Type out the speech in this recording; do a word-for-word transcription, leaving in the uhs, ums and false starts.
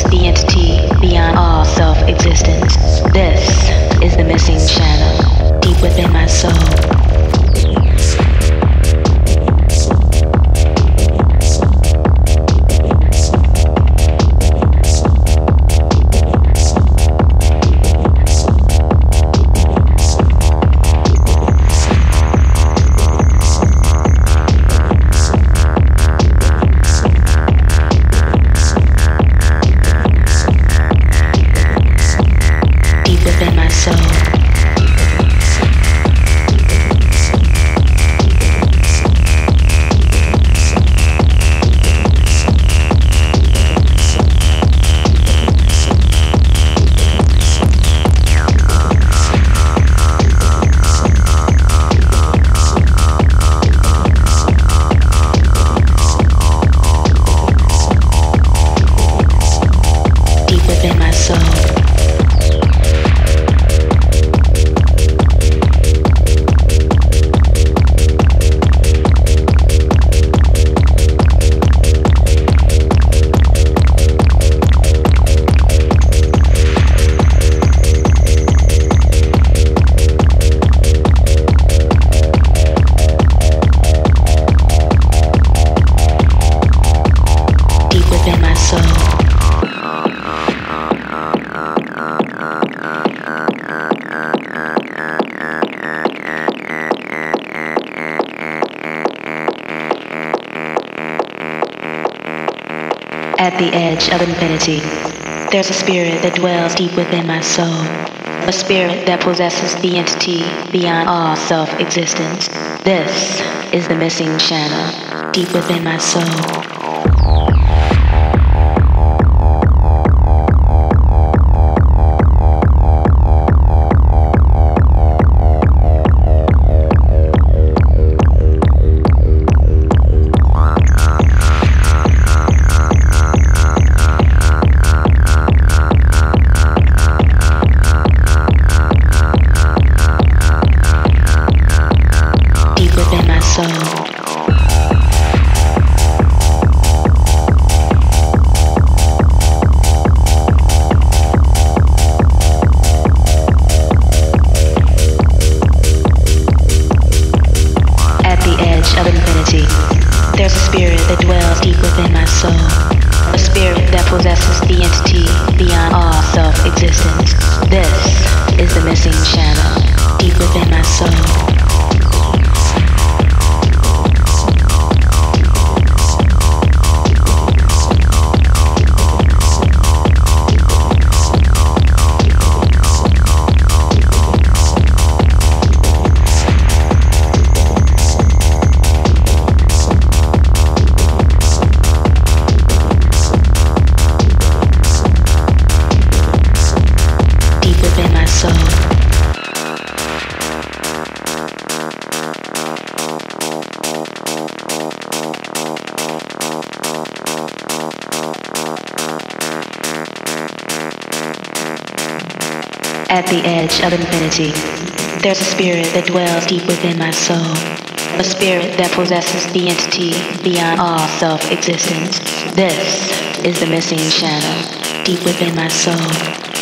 the entity beyond all self-existence. This is the missing channel, deep within my soul. At the edge of infinity, there's a spirit that dwells deep within my soul. A spirit that possesses the entity beyond all self-existence. This is the missing channel, deep within my soul. There's a spirit that dwells deep within my soul. A spirit that possesses the entity beyond all self-existence. This is the missing channel, deep within my soul. At the edge of infinity, there's a spirit that dwells deep within my soul. A spirit that possesses the entity beyond all self-existence. This is the missing channel, deep within my soul.